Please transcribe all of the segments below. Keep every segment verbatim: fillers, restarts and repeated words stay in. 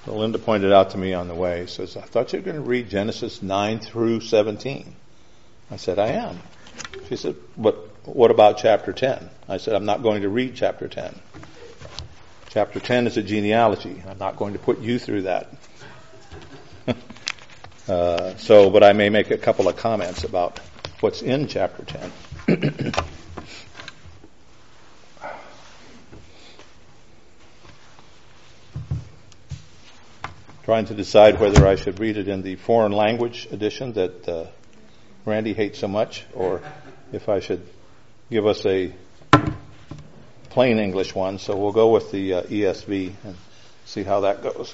So Linda pointed out to me on the way, says, I thought you were going to read Genesis nine through seventeen. I said, I am. She said, but what about chapter ten? I said, I'm not going to read chapter ten. Chapter ten is a genealogy. I'm not going to put you through that. uh, so, but I may make a couple of comments about what's in chapter ten. Trying to decide whether I should read it in the foreign language edition that uh, Randy hates so much, or if I should give us a plain English one. So we'll go with the uh, E S V and see how that goes.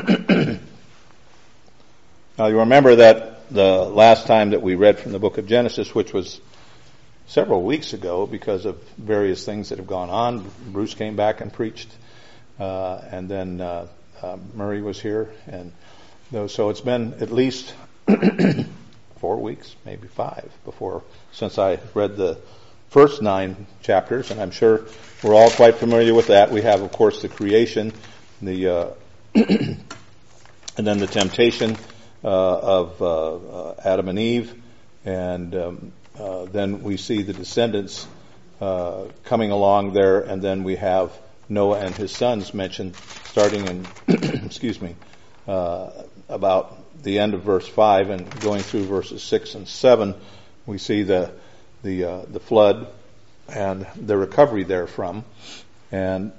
Now you remember that the last time that we read from the book of Genesis, which was several weeks ago because of various things that have gone on, Bruce came back and preached, uh, and then uh, uh, Murray was here, and so it's been at least four weeks, maybe five, before since I read the first nine chapters, and I'm sure we're all quite familiar with that. We have, of course, the creation, the uh, and then the temptation uh, of uh, uh, Adam and Eve, and um, uh, then we see the descendants uh, coming along there, and then we have Noah and his sons mentioned, starting in excuse me uh, about the end of verse five and going through verses six and seven. We see the the uh, the flood and the recovery therefrom, and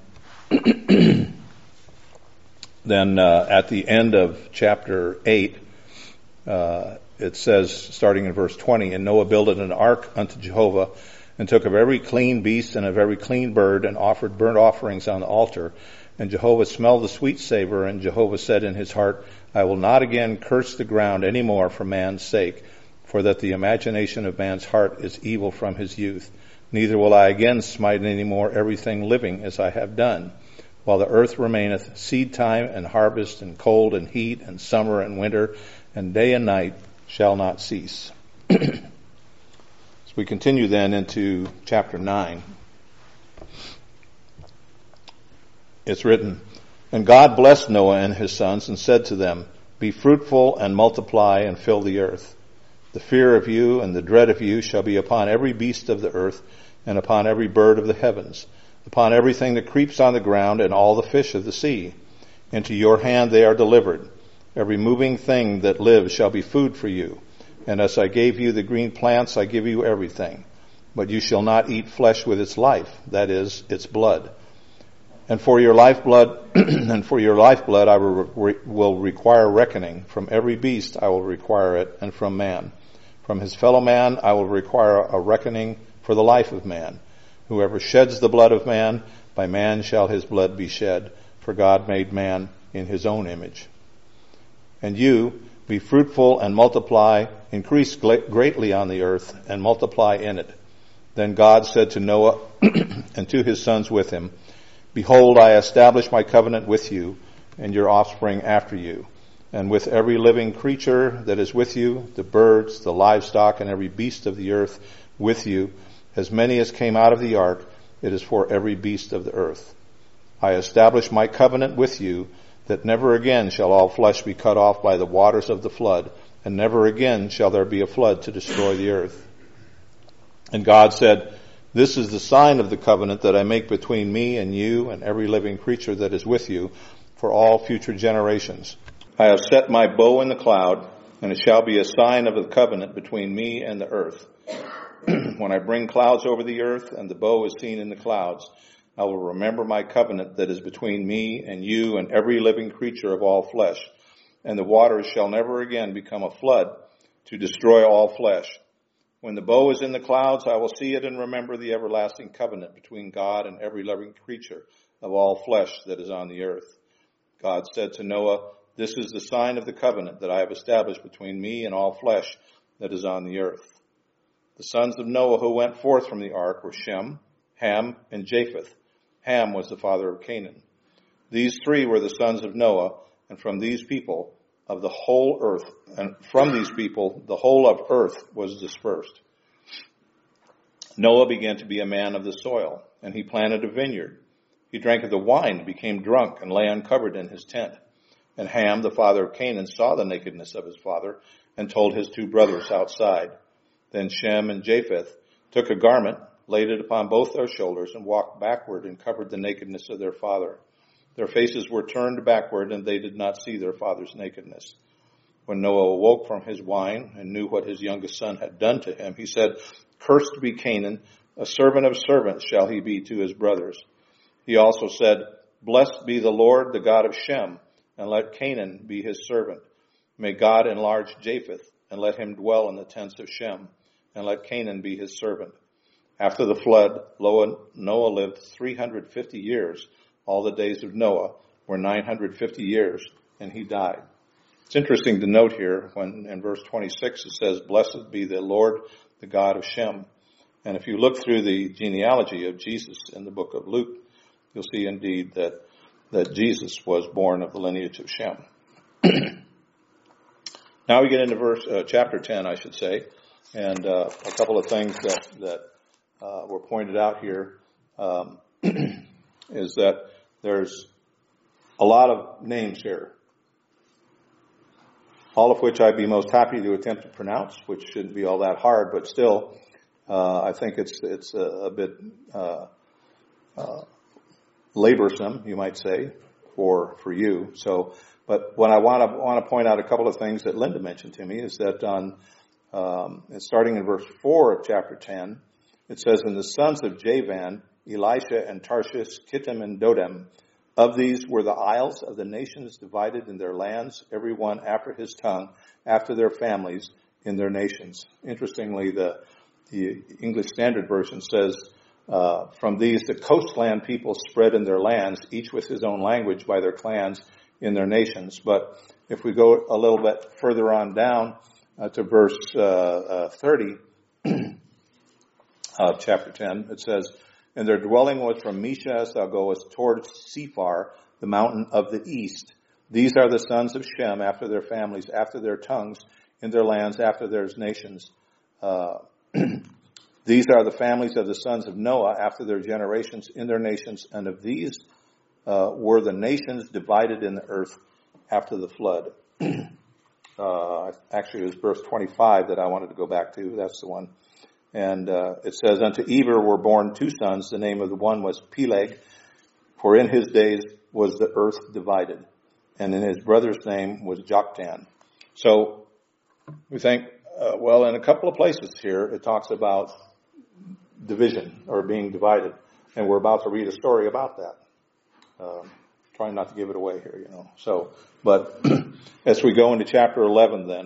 then uh, at the end of chapter eight, uh, it says, starting in verse twenty, and Noah builded an ark unto Jehovah, and took of every clean beast and of every clean bird, and offered burnt offerings on the altar. And Jehovah smelled the sweet savor, and Jehovah said in his heart, I will not again curse the ground any more for man's sake, for that the imagination of man's heart is evil from his youth. Neither will I again smite any more everything living as I have done. While the earth remaineth, seed time and harvest and cold and heat and summer and winter and day and night shall not cease. So we continue then into chapter nine. It's written, and God blessed Noah and his sons and said to them, be fruitful and multiply and fill the earth. The fear of you and the dread of you shall be upon every beast of the earth and upon every bird of the heavens, upon everything that creeps on the ground and all the fish of the sea. Into your hand they are delivered. Every moving thing that lives shall be food for you. And as I gave you the green plants, I give you everything. But you shall not eat flesh with its life, that is, its blood. And for your lifeblood, and for your lifeblood I will, re- will require reckoning. From every beast I will require it, and from man. From his fellow man I will require a reckoning for the life of man. Whoever sheds the blood of man, by man shall his blood be shed. For God made man in his own image. And you, be fruitful and multiply, increase greatly on the earth, and multiply in it. Then God said to Noah and to his sons with him, behold, I establish my covenant with you and your offspring after you, and with every living creature that is with you, the birds, the livestock, and every beast of the earth with you, as many as came out of the ark, it is for every beast of the earth. I establish my covenant with you, that never again shall all flesh be cut off by the waters of the flood, and never again shall there be a flood to destroy the earth. And God said, this is the sign of the covenant that I make between me and you and every living creature that is with you for all future generations. I have set my bow in the cloud, and it shall be a sign of the covenant between me and the earth. When I bring clouds over the earth and the bow is seen in the clouds, I will remember my covenant that is between me and you and every living creature of all flesh. And the waters shall never again become a flood to destroy all flesh. When the bow is in the clouds, I will see it and remember the everlasting covenant between God and every living creature of all flesh that is on the earth. God said to Noah, this is the sign of the covenant that I have established between me and all flesh that is on the earth. The sons of Noah who went forth from the ark were Shem, Ham, and Japheth. Ham was the father of Canaan. These three were the sons of Noah, and from these people of the whole earth, and from these people the whole of earth was dispersed. Noah began to be a man of the soil, and he planted a vineyard. He drank of the wine, became drunk, and lay uncovered in his tent. And Ham, the father of Canaan, saw the nakedness of his father and told his two brothers outside. Then Shem and Japheth took a garment, laid it upon both their shoulders, and walked backward and covered the nakedness of their father. Their faces were turned backward, and they did not see their father's nakedness. When Noah awoke from his wine and knew what his youngest son had done to him, he said, "Cursed be Canaan, a servant of servants shall he be to his brothers." He also said, "Blessed be the Lord, the God of Shem, and let Canaan be his servant. May God enlarge Japheth, and let him dwell in the tents of Shem, and let Canaan be his servant." After the flood, Noah lived three hundred fifty years. All the days of Noah were nine hundred fifty years, and he died. It's interesting to note here when in verse twenty-six it says, "Blessed be the Lord, the God of Shem." And if you look through the genealogy of Jesus in the book of Luke, you'll see indeed that, that Jesus was born of the lineage of Shem. Now we get into verse, uh, chapter ten, I should say, and uh, a couple of things that, that uh, were pointed out here um, is that there's a lot of names here, all of which I'd be most happy to attempt to pronounce, which shouldn't be all that hard, but still, uh, I think it's it's a, a bit uh, uh, laborsome, you might say, for for you. So, but what I want to want to point out a couple of things that Linda mentioned to me is that on um, starting in verse four of chapter ten, it says, "And the sons of Javan, Elisha and Tarshish, Kittim and Dodem. Of these were the isles of the nations divided in their lands, every one after his tongue, after their families, in their nations." Interestingly, the, the English Standard Version says, uh, "From these the coastland people spread in their lands, each with his own language by their clans in their nations." But if we go a little bit further on down uh, to verse uh, uh, thirty of chapter ten, it says, "And their dwelling was from Mesha as thou goest towards Sephar, the mountain of the east. These are the sons of Shem after their families, after their tongues, in their lands, after their nations. Uh, these are the families of the sons of Noah after their generations, in their nations. And of these uh, were the nations divided in the earth after the flood." uh, actually, it was verse twenty-five that I wanted to go back to. That's the one. And uh, it says, "Unto Eber were born two sons. The name of the one was Peleg, for in his days was the earth divided. And in his brother's name was Joktan." So we think, uh, well, in a couple of places here, it talks about division or being divided. And we're about to read a story about that. Um, trying not to give it away here, you know. So, but as we go into chapter eleven then,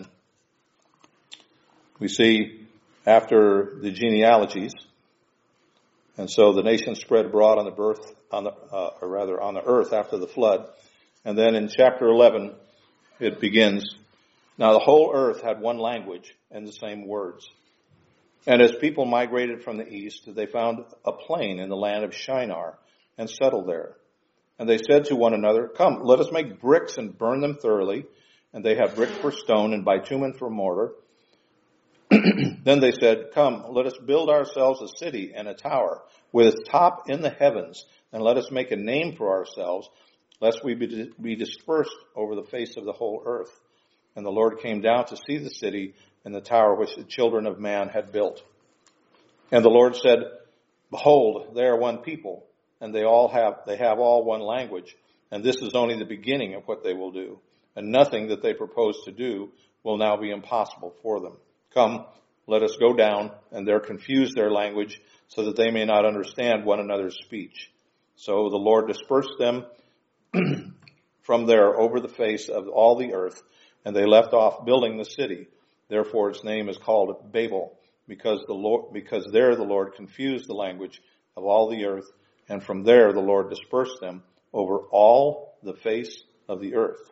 we see after the genealogies, and so the nation spread abroad on the birth, on the, uh, or rather on the earth after the flood. And then in chapter eleven, it begins, "Now the whole earth had one language and the same words. And as people migrated from the east, they found a plain in the land of Shinar and settled there. And they said to one another, 'Come, let us make bricks and burn them thoroughly.' And they have brick for stone and bitumen for mortar. Then they said, 'Come, let us build ourselves a city and a tower with its top in the heavens, and let us make a name for ourselves, lest we be dispersed over the face of the whole earth.' And the Lord came down to see the city and the tower which the children of man had built. And the Lord said, 'Behold, they are one people, and they all have they have all one language, and this is only the beginning of what they will do. And nothing that they propose to do will now be impossible for them. Come, let us go down, and there confuse their language, so that they may not understand one another's speech.' So the Lord dispersed them from there over the face of all the earth, and they left off building the city. Therefore its name is called Babel, because the Lord, because there the Lord confused the language of all the earth, and from there the Lord dispersed them over all the face of the earth."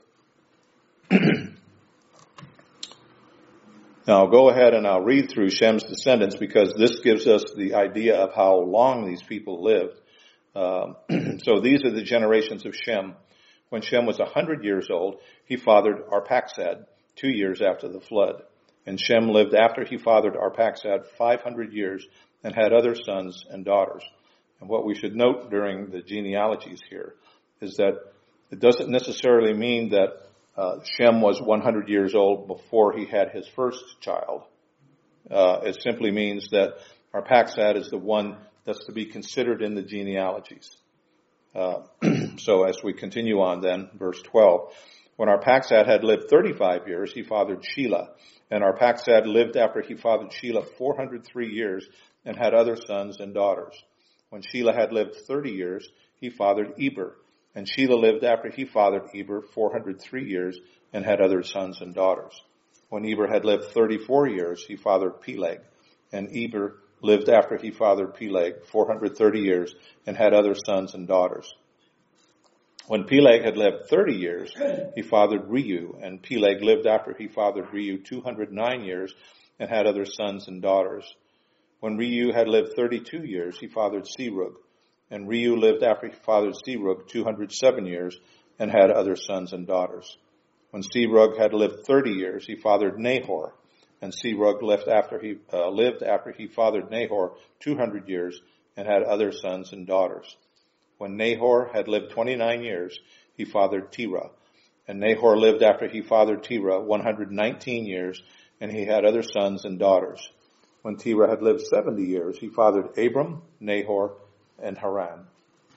Now I'll go ahead and I'll read through Shem's descendants, because this gives us the idea of how long these people lived. Um, so these are the generations of Shem. When Shem was a hundred years old, he fathered Arphaxad two years after the flood. And Shem lived after he fathered Arphaxad five hundred years and had other sons and daughters. And what we should note during the genealogies here is that It doesn't necessarily mean that uh, Shem was one hundred years old before he had his first child. Uh, it simply means that Arphaxad is the one that's to be considered in the genealogies. Uh, so as we continue on then, verse twelve, when Arphaxad had lived thirty-five years, he fathered Shelah. And Arphaxad lived after he fathered Shelah four hundred three years and had other sons and daughters. When Shelah had lived thirty years, he fathered Eber. And Shelah lived after he fathered Eber four hundred three years and had other sons and daughters. When Eber had lived thirty-four years, he fathered Peleg. And Eber lived after he fathered Peleg four hundred thirty years and had other sons and daughters. When Peleg had lived thirty years, he fathered Reu, and Peleg lived after he fathered Reu two hundred nine years and had other sons and daughters. When Reu had lived thirty-two years, he fathered Serug, and Reu lived after he fathered Serug two hundred seven years and had other sons and daughters. When Serug had lived thirty years, he fathered Nahor, and Serug lived after he uh, lived after he fathered Nahor two hundred years and had other sons and daughters. When Nahor had lived twenty-nine years, he fathered Terah. And Nahor lived after he fathered Terah one hundred nineteen years, and he had other sons and daughters. When Terah had lived seventy years, he fathered Abram, Nahor, and Haran.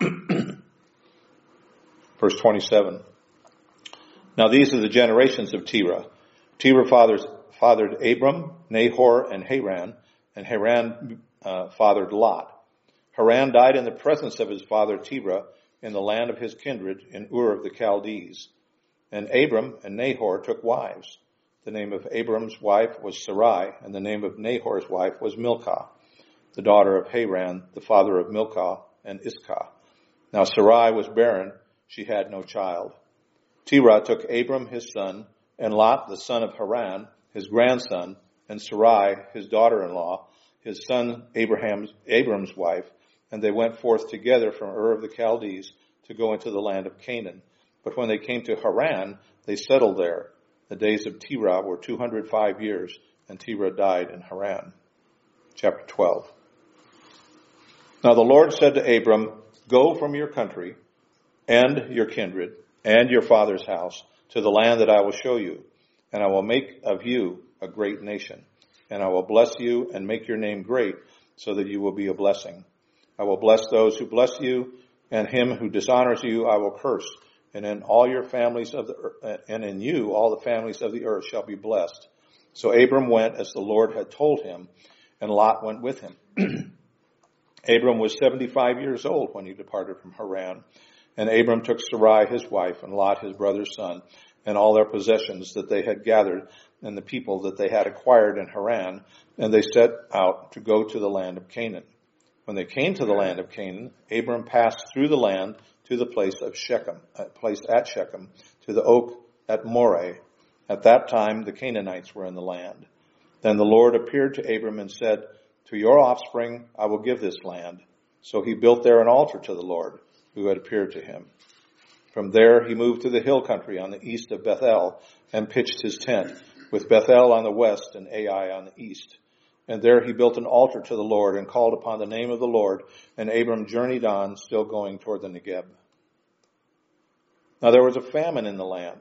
Verse twenty-seven. Now these are the generations of Terah. Terah fathers, fathered Abram, Nahor, and Haran, and Haran uh, fathered Lot. Haran died in the presence of his father Terah in the land of his kindred in Ur of the Chaldees. And Abram and Nahor took wives. The name of Abram's wife was Sarai, and the name of Nahor's wife was Milcah, the daughter of Haran, the father of Milcah and Iscah. Now Sarai was barren, she had no child. Terah took Abram his son, and Lot the son of Haran, his grandson, and Sarai his daughter-in-law, his son Abraham's, Abram's wife, and they went forth together from Ur of the Chaldees to go into the land of Canaan. But when they came to Haran, they settled there. The days of Terah were two hundred five years, and Terah died in Haran. Chapter twelve. Now the Lord said to Abram, go from your country and your kindred and your father's house to the land that I will show you, and I will make of you a great nation, and I will bless you and make your name great, so that you will be a blessing. I will bless those who bless you, and him who dishonors you I will curse. And in all your families of the earth, and in you all the families of the earth shall be blessed. So Abram went as the Lord had told him, and Lot went with him. Abram was seventy-five years old when he departed from Haran. And Abram took Sarai his wife, and Lot his brother's son, and all their possessions that they had gathered, and the people that they had acquired in Haran, and they set out to go to the land of Canaan. When they came to the land of Canaan, Abram passed through the land to the place of Shechem, a place at Shechem, to the oak at Moreh. At that time, the Canaanites were in the land. Then the Lord appeared to Abram and said, to your offspring I will give this land. So he built there an altar to the Lord, who had appeared to him. From there he moved to the hill country on the east of Bethel and pitched his tent, with Bethel on the west and Ai on the east. And there he built an altar to the Lord and called upon the name of the Lord, and Abram journeyed on, still going toward the Negeb. Now there was a famine in the land.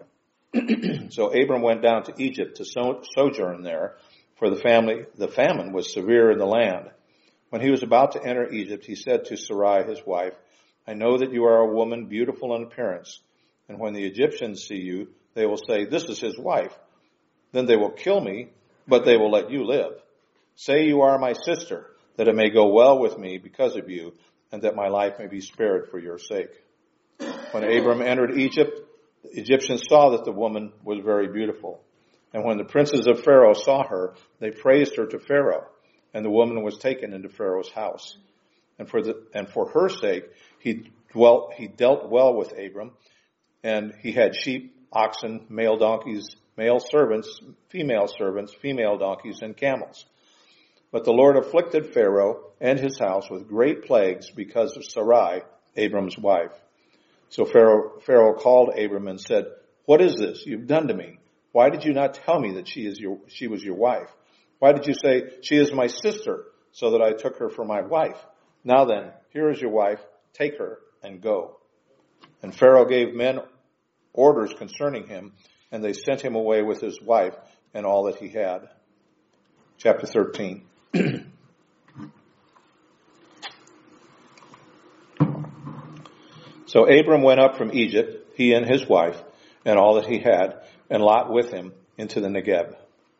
So Abram went down to Egypt to so- sojourn there, for the family, the famine was severe in the land. When he was about to enter Egypt, he said to Sarai his wife, I know that you are a woman beautiful in appearance, and when the Egyptians see you, they will say, this is his wife. Then they will kill me, but they will let you live. Say you are my sister, that it may go well with me because of you, and that my life may be spared for your sake. When Abram entered Egypt, the Egyptians saw that the woman was very beautiful. And when the princes of Pharaoh saw her, they praised her to Pharaoh, and the woman was taken into Pharaoh's house. And for the, and for her sake, he dwelt, he dealt well with Abram, and he had sheep, oxen, male donkeys, male servants, female servants, female donkeys, and camels. But the Lord afflicted Pharaoh and his house with great plagues because of Sarai, Abram's wife. So Pharaoh, Pharaoh called Abram and said, what is this you've done to me? Why did you not tell me that she is your, she was your wife? Why did you say, she is my sister, so that I took her for my wife? Now then, here is your wife, take her and go. And Pharaoh gave men orders concerning him, and they sent him away with his wife and all that he had. Chapter thirteen. So Abram went up from Egypt, he and his wife, and all that he had, and Lot with him, into the Negeb.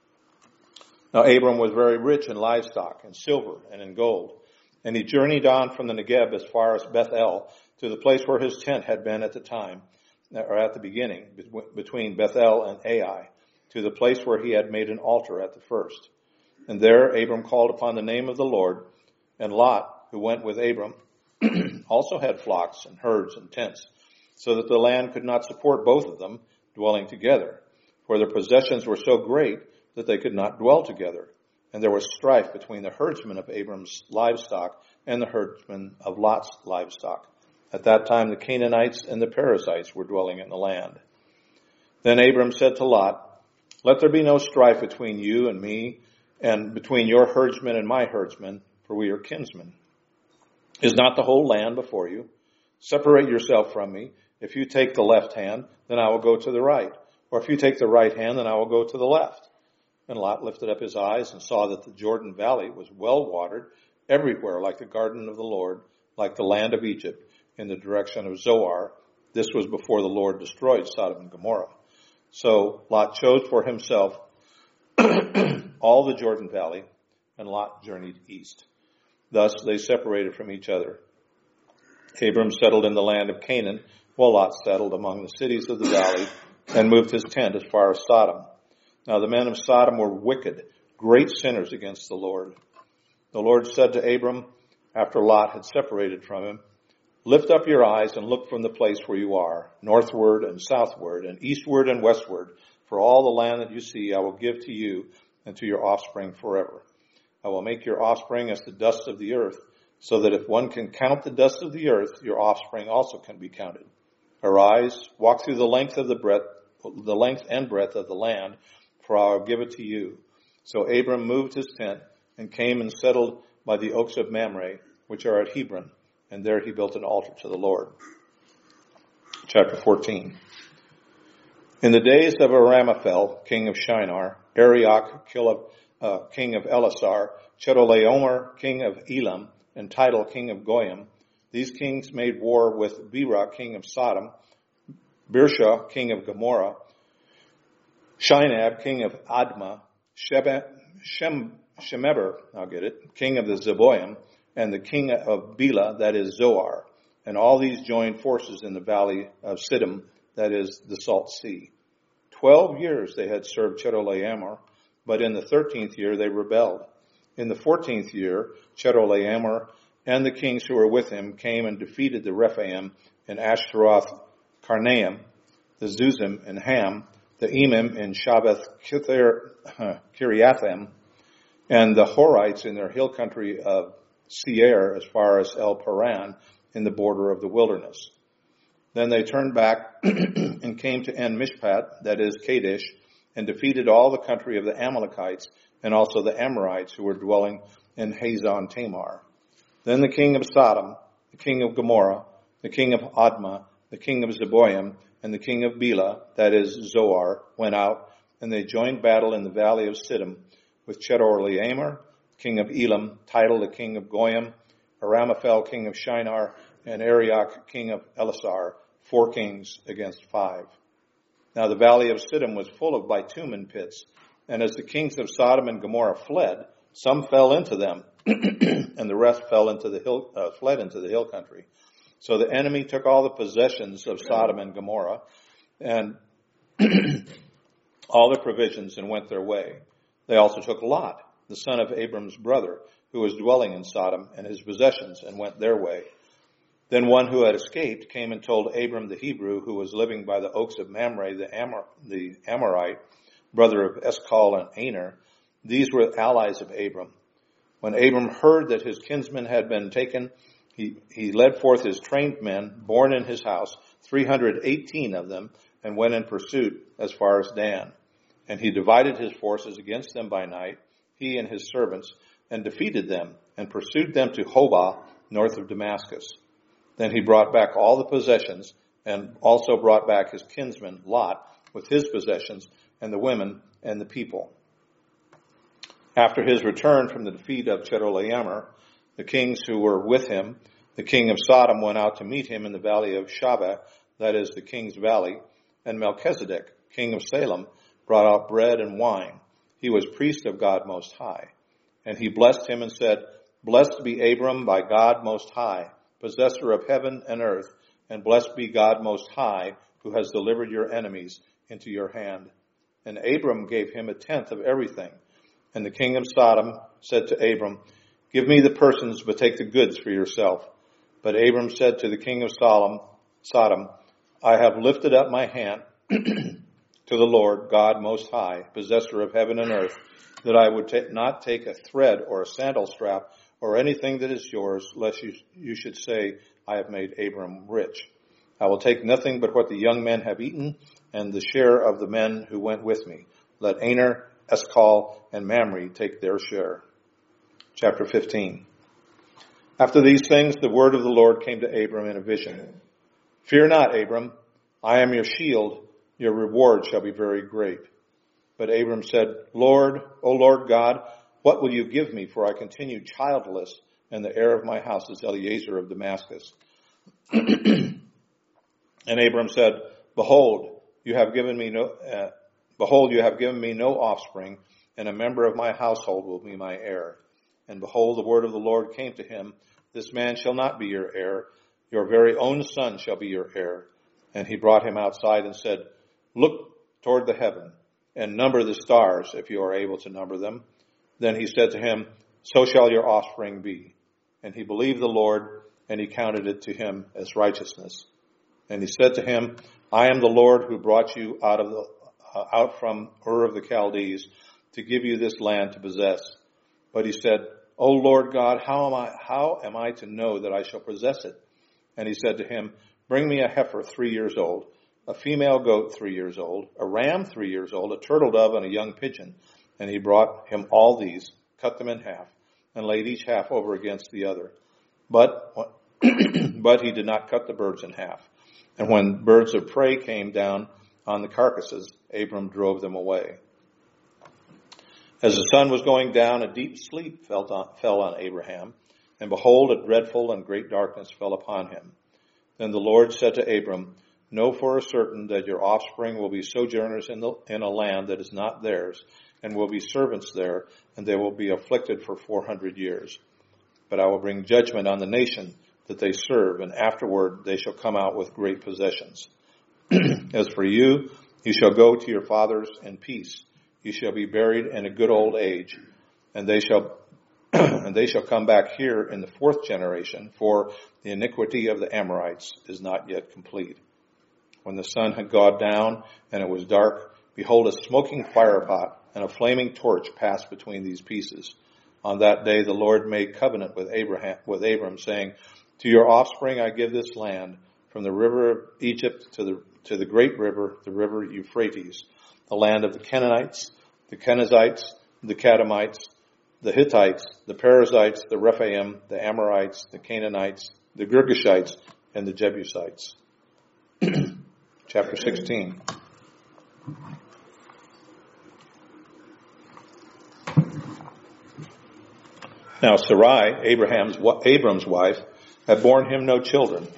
Now Abram was very rich in livestock, and silver, and in gold. And he journeyed on from the Negeb as far as Bethel, to the place where his tent had been at the time, or at the beginning, between Bethel and Ai, to the place where he had made an altar at the first. And there Abram called upon the name of the Lord, and Lot, who went with Abram, also had flocks and herds and tents, so that the land could not support both of them dwelling together, for their possessions were so great that they could not dwell together. And there was strife between the herdsmen of Abram's livestock and the herdsmen of Lot's livestock. At that time the Canaanites and the Perizzites were dwelling in the land. Then Abram said to Lot, "Let there be no strife between you and me, and between your herdsmen and my herdsmen, for we are kinsmen. Is not the whole land before you? Separate yourself from me. If you take the left hand, then I will go to the right. Or if you take the right hand, then I will go to the left." And Lot lifted up his eyes and saw that the Jordan Valley was well watered everywhere, like the garden of the Lord, like the land of Egypt, in the direction of Zoar. This was before the Lord destroyed Sodom and Gomorrah. So Lot chose for himself all the Jordan Valley, and Lot journeyed east. Thus they separated from each other. Abram settled in the land of Canaan, while Lot settled among the cities of the valley and moved his tent as far as Sodom. Now the men of Sodom were wicked, great sinners against the Lord. The Lord said to Abram, after Lot had separated from him, "Lift up your eyes and look from the place where you are, northward and southward and eastward and westward, for all the land that you see I will give to you and to your offspring forever. I will make your offspring as the dust of the earth, so that if one can count the dust of the earth, your offspring also can be counted. Arise, walk through the length of the breadth, the length and breadth of the land, for I will give it to you." So Abram moved his tent and came and settled by the oaks of Mamre, which are at Hebron, and there he built an altar to the Lord. Chapter fourteen. In the days of Aramaphel, king of Shinar, Arioch, uh, king of Elasar, Chedorlaomer, king of Elam, and Tidal, king of Goyim, these kings made war with Bera, king of Sodom, Birsha, king of Gomorrah, Shinab, king of Admah, Shebe, Shem, Shemeber, I'll get it, king of the Zeboim, and the king of Bela, that is Zoar. And all these joined forces in the valley of Siddim, that is the Salt Sea. Twelve years they had served Chedorlaomer, but in the thirteenth year they rebelled. In the fourteenth year, Chedorlaomer and the kings who were with him came and defeated the Rephaim and Ashtaroth Karnaim, the Zuzim and Ham, the Emim in Shabbath Kiriathim, and the Horites in their hill country of Seir as far as El Paran in the border of the wilderness. Then they turned back and came to En Mishpat, that is Kadesh, and defeated all the country of the Amalekites and also the Amorites who were dwelling in Hazon Tamar. Then the king of Sodom, the king of Gomorrah, the king of Admah, the king of Zeboim, and the king of Bela, that is Zoar, went out, and they joined battle in the valley of Siddim with Chedorlaomer, king of Elam, Tidal, the king of Goyim, Aramaphel, king of Shinar, and Arioch, king of Elasar, four kings against five. Now the valley of Siddim was full of bitumen pits, and as the kings of Sodom and Gomorrah fled, some fell into them, and the rest fell into the hill, uh, fled into the hill country. So the enemy took all the possessions of Sodom and Gomorrah and all the provisions and went their way. They also took Lot, the son of Abram's brother, who was dwelling in Sodom, and his possessions, and went their way. Then one who had escaped came and told Abram the Hebrew, who was living by the oaks of Mamre, the, Amor, the Amorite, brother of Eshcol and Aner. These were allies of Abram. When Abram heard that his kinsmen had been taken, he, he led forth his trained men, born in his house, three hundred eighteen of them, and went in pursuit as far as Dan. And he divided his forces against them by night, he and his servants, and defeated them, and pursued them to Hobah, north of Damascus. Then he brought back all the possessions, and also brought back his kinsman Lot with his possessions and the women and the people. After his return from the defeat of Chedorlaomer, the kings who were with him, the king of Sodom went out to meet him in the valley of Shaveh, that is the king's valley, and Melchizedek, king of Salem, brought out bread and wine. He was priest of God Most High. And he blessed him and said, Blessed be Abram by God Most High, possessor of heaven and earth, and blessed be God Most High, who has delivered your enemies into your hand. And Abram gave him a tenth of everything. And the king of Sodom said to Abram, Give me the persons, but take the goods for yourself. But Abram said to the king of Sodom, Sodom, I have lifted up my hand to the Lord, God Most High, possessor of heaven and earth, that I would ta- not take a thread or a sandal strap or anything that is yours, lest you, you should say, I have made Abram rich. I will take nothing but what the young men have eaten and the share of the men who went with me. Let Aner, Eshcol, and Mamre take their share. Chapter fifteen. After these things, the word of the Lord came to Abram in a vision. Fear not, Abram. I am your shield. Your reward shall be very great. But Abram said, Lord, O Lord God, what will you give me? For I continue childless, and the heir of my house is Eliezer of Damascus. And Abram said, Behold, you have given me no, uh, behold, you have given me no offspring, and a member of my household will be my heir. And behold, the word of the Lord came to him, This man shall not be your heir. Your very own son shall be your heir. And he brought him outside and said, Look toward the heaven and number the stars, if you are able to number them. Then he said to him, So shall your offspring be. And he believed the Lord, and he counted it to him as righteousness. And he said to him, I am the Lord who brought you out of the uh, out from Ur of the Chaldees to give you this land to possess. But he said, O Lord God, how am I how am I to know that I shall possess it? And he said to him, Bring me a heifer three years old, a female goat three years old, a ram three years old, a turtle dove, and a young pigeon. And he brought him all these, cut them in half, and laid each half over against the other. But but he did not cut the birds in half. And when birds of prey came down on the carcasses, Abram drove them away. As the sun was going down, a deep sleep fell on, fell on Abraham, and behold, a dreadful and great darkness fell upon him. Then the Lord said to Abram, Know for a certain that your offspring will be sojourners in, the, in a land that is not theirs, and will be servants there, and they will be afflicted for four hundred years. But I will bring judgment on the nation that they serve, and afterward they shall come out with great possessions. As for you, you shall go to your fathers in peace. You shall be buried in a good old age, and they shall and they shall come back here in the fourth generation, for the iniquity of the Amorites is not yet complete. When the sun had gone down and it was dark, behold, a smoking firepot and a flaming torch passed between these pieces. On that day the Lord made covenant with Abraham, with Abram, saying, To your offspring I give this land, from the river of Egypt to the to the great river, the river Euphrates, the land of the Canaanites, the Kenizzites, the Kadmonites, the Hittites, the Perizzites, the Rephaim, the Amorites, the Canaanites, the Girgashites, and the Jebusites. Chapter sixteen. Now Sarai, Abraham's Abram's wife, had borne him no children.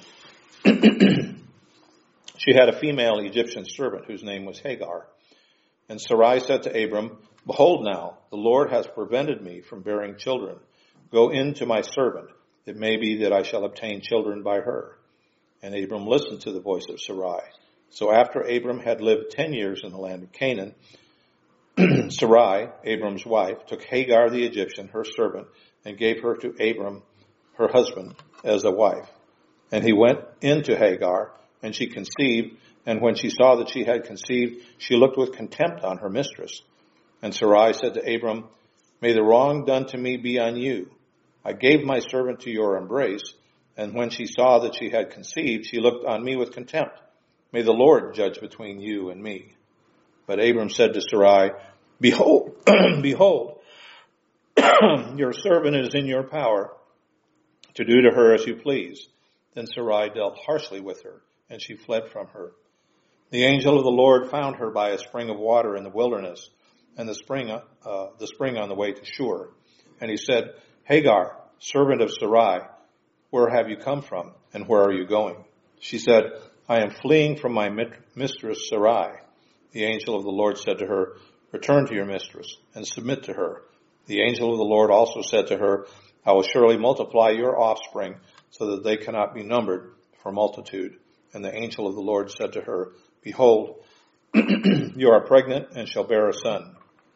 She had a female Egyptian servant whose name was Hagar. And Sarai said to Abram, Behold now, the Lord has prevented me from bearing children. Go in to my servant. It may be that I shall obtain children by her. And Abram listened to the voice of Sarai. So after Abram had lived ten years in the land of Canaan, Sarai, Abram's wife, took Hagar the Egyptian, her servant, and gave her to Abram, her husband, as a wife. And he went in to Hagar, and she conceived, and when she saw that she had conceived, she looked with contempt on her mistress. And Sarai said to Abram, May the wrong done to me be on you. I gave my servant to your embrace, and when she saw that she had conceived, she looked on me with contempt. May the Lord judge between you and me. But Abram said to Sarai, Behold, behold, your servant is in your power to do to her as you please. Then Sarai dealt harshly with her, and she fled from her. The angel of the Lord found her by a spring of water in the wilderness, and the spring, uh, the spring on the way to Shur. And he said, Hagar, servant of Sarai, where have you come from, and where are you going? She said, I am fleeing from my mistress Sarai. The angel of the Lord said to her, return to your mistress, and submit to her. The angel of the Lord also said to her, I will surely multiply your offspring, so that they cannot be numbered for multitude. And the angel of the Lord said to her, behold, you are pregnant and shall bear a son.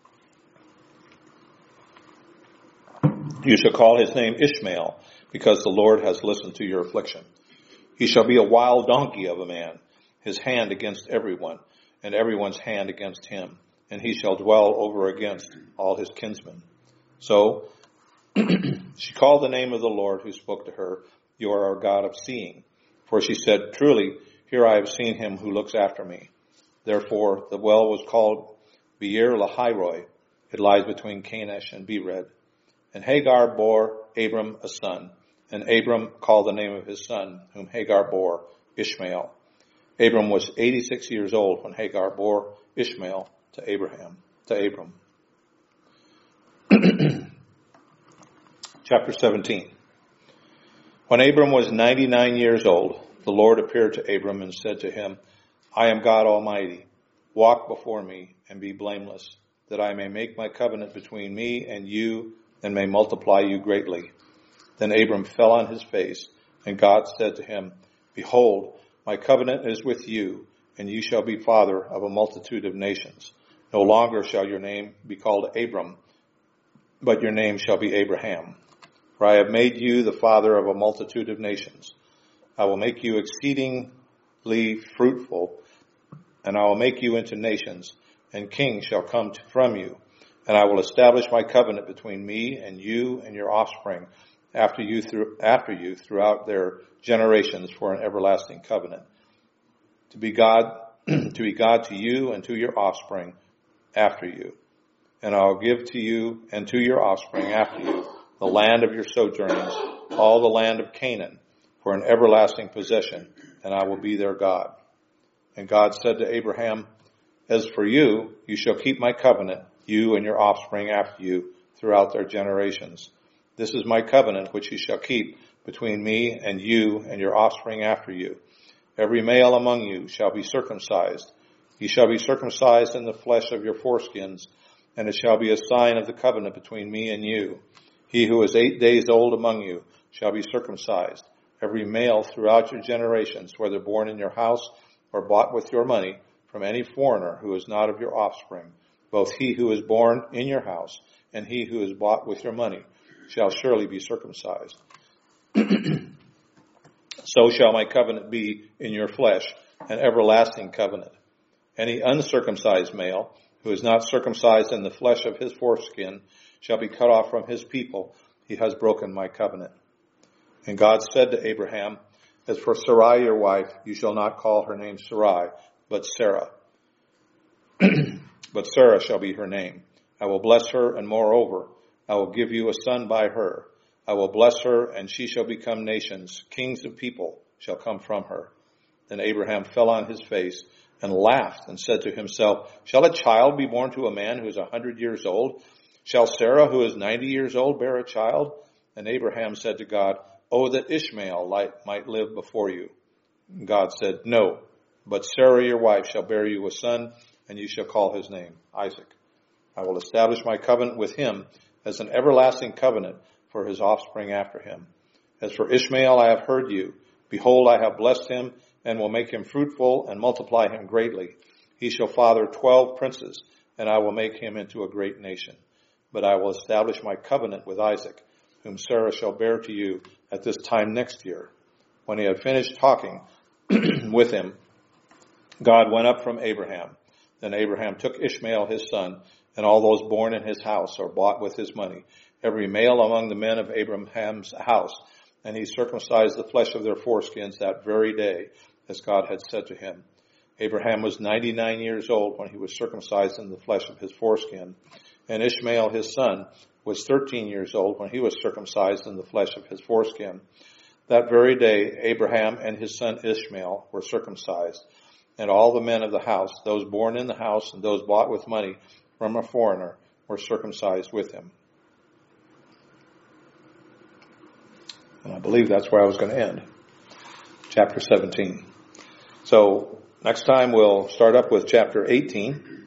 You shall call his name Ishmael, because the Lord has listened to your affliction. He shall be a wild donkey of a man, his hand against everyone, and everyone's hand against him, and he shall dwell over against all his kinsmen. So she called the name of the Lord who spoke to her, you are our God of seeing. For she said, truly, here I have seen him who looks after me. Therefore the well was called Beer Lahairoi. It lies between Kadesh and Bered. And Hagar bore Abram a son, and Abram called the name of his son, whom Hagar bore, Ishmael. Abram was eighty-six years old when Hagar bore Ishmael to Abraham, to Abram. Chapter seventeen. When Abram was ninety-nine years old, the Lord appeared to Abram and said to him, I am God Almighty. Walk before me and be blameless, that I may make my covenant between me and you and may multiply you greatly. Then Abram fell on his face, and God said to him, behold, my covenant is with you, and you shall be father of a multitude of nations. No longer shall your name be called Abram, but your name shall be Abraham. For I have made you the father of a multitude of nations. I will make you exceedingly fruitful, and I will make you into nations, and kings shall come from you. And I will establish my covenant between me and you and your offspring after you through, after you throughout their generations for an everlasting covenant. To be God, to be God to you and to your offspring after you. And I will give to you and to your offspring after you the land of your sojournings, all the land of Canaan, for an everlasting possession, and I will be their God. And God said to Abraham, as for you, you shall keep my covenant, you and your offspring after you, throughout their generations. This is my covenant which you shall keep between me and you and your offspring after you. Every male among you shall be circumcised. He shall be circumcised in the flesh of your foreskins, and it shall be a sign of the covenant between me and you. He who is eight days old among you shall be circumcised. Every male throughout your generations, whether born in your house or bought with your money from any foreigner who is not of your offspring, both he who is born in your house and he who is bought with your money shall surely be circumcised. So shall my covenant be in your flesh, an everlasting covenant. Any uncircumcised male who is not circumcised in the flesh of his foreskin shall be cut off from his people. He has broken my covenant. And God said to Abraham, as for Sarai your wife, you shall not call her name Sarai, but Sarah. But Sarah shall be her name. I will bless her, and moreover, I will give you a son by her. I will bless her, and she shall become nations. Kings of people shall come from her. Then Abraham fell on his face and laughed and said to himself, shall a child be born to a man who is a hundred years old? Shall Sarah, who is ninety years old, bear a child? And Abraham said to God, oh, that Ishmael might live before you. And God said, no, but Sarah your wife shall bear you a son, and you shall call his name Isaac. I will establish my covenant with him as an everlasting covenant for his offspring after him. As for Ishmael, I have heard you. Behold, I have blessed him, and will make him fruitful and multiply him greatly. He shall father twelve princes, and I will make him into a great nation. But I will establish my covenant with Isaac, whom Sarah shall bear to you at this time next year. When he had finished talking with him, God went up from Abraham. Then Abraham took Ishmael his son, and all those born in his house or bought with his money, every male among the men of Abraham's house, and he circumcised the flesh of their foreskins that very day, as God had said to him. Abraham was ninety-nine years old when he was circumcised in the flesh of his foreskin, and Ishmael his son was thirteen years old when he was circumcised in the flesh of his foreskin. That very day, Abraham and his son Ishmael were circumcised, and all the men of the house, those born in the house and those bought with money from a foreigner, were circumcised with him. And I believe that's where I was going to end. Chapter seventeen. So next time we'll start up with chapter eighteen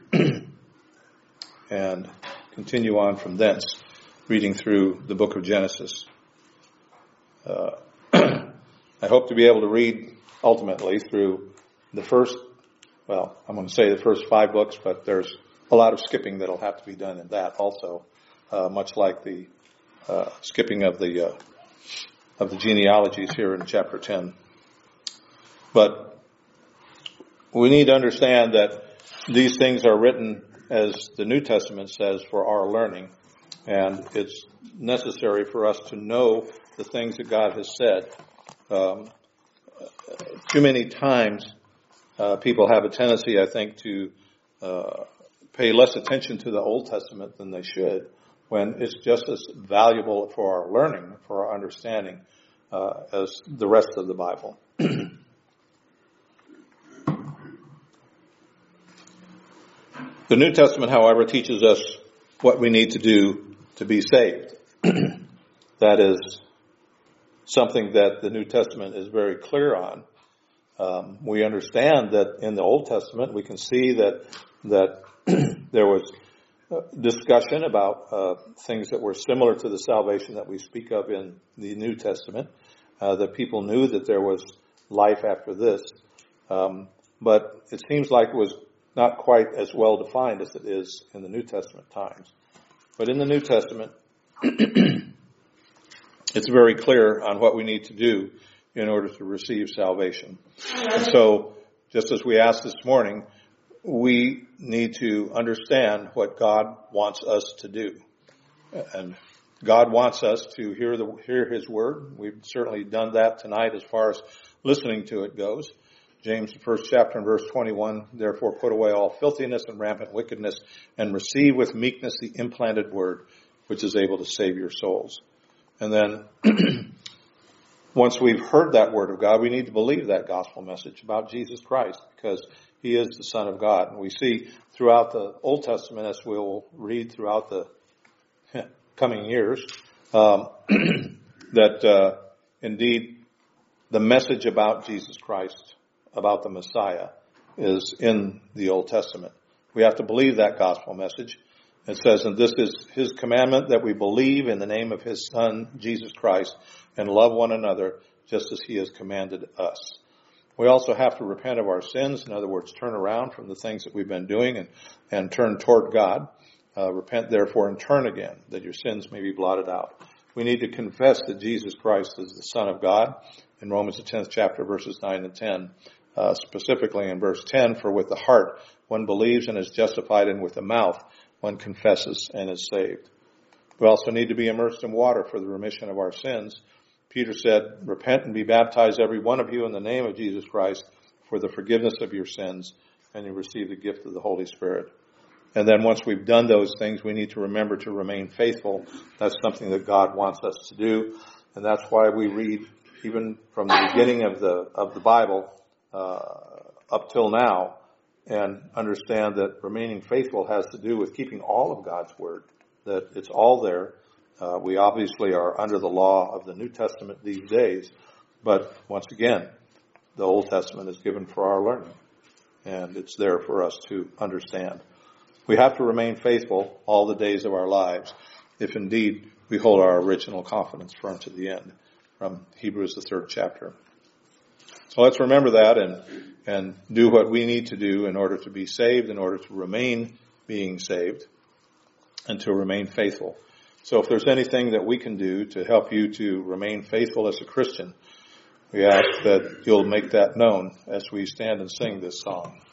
and continue on from thence, reading through the book of Genesis. Uh, I hope to be able to read ultimately through the first, well, I'm going to say the first five books, but there's a lot of skipping that'll have to be done in that also, uh, much like the uh, skipping of the uh, of the genealogies here in chapter ten. But we need to understand that these things are written, as the New Testament says, for our learning. And it's necessary for us to know the things that God has said. Um, too many times uh, people have a tendency, I think, to uh, pay less attention to the Old Testament than they should, when it's just as valuable for our learning, for our understanding, uh, as the rest of the Bible. The New Testament, however, teaches us what we need to do to be saved. That is something that the New Testament is very clear on. Um, we understand that in the Old Testament, we can see that that there was discussion about uh, things that were similar to the salvation that we speak of in the New Testament, uh, that people knew that there was life after this. Um, but it seems like it was not quite as well defined as it is in the New Testament times. But in the New Testament, it's very clear on what we need to do in order to receive salvation. And so, just as we asked this morning, we need to understand what God wants us to do. And God wants us to hear the hear His Word. We've certainly done that tonight as far as listening to it goes. James, the first chapter and verse twenty-one, therefore put away all filthiness and rampant wickedness and receive with meekness the implanted word, which is able to save your souls. And then once we've heard that word of God, we need to believe that gospel message about Jesus Christ, because He is the Son of God. And we see throughout the Old Testament, as we'll read throughout the coming years, um, that uh, indeed the message about Jesus Christ, about the Messiah, is in the Old Testament. We have to believe that gospel message. It says, and this is His commandment, that we believe in the name of His Son, Jesus Christ, and love one another just as He has commanded us. We also have to repent of our sins. In other words, turn around from the things that we've been doing and, and turn toward God. Uh, repent therefore and turn again, that your sins may be blotted out. We need to confess that Jesus Christ is the Son of God. In Romans the tenth chapter, verses nine and ten, uh, specifically in verse ten, for with the heart one believes and is justified, and with the mouth one confesses and is saved. We also need to be immersed in water for the remission of our sins. Peter said, repent and be baptized, every one of you, in the name of Jesus Christ for the forgiveness of your sins, and you receive the gift of the Holy Spirit. And then once we've done those things, we need to remember to remain faithful. That's something that God wants us to do. And that's why we read, even from the beginning of the of the Bible uh, up till now, and understand that remaining faithful has to do with keeping all of God's Word, that it's all there. Uh, we obviously are under the law of the New Testament these days, but once again, the Old Testament is given for our learning, and it's there for us to understand. We have to remain faithful all the days of our lives, if indeed we hold our original confidence firm to the end, from Hebrews the third chapter. So let's remember that and and do what we need to do in order to be saved, in order to remain being saved, and to remain faithful. So if there's anything that we can do to help you to remain faithful as a Christian, we ask that you'll make that known as we stand and sing this song.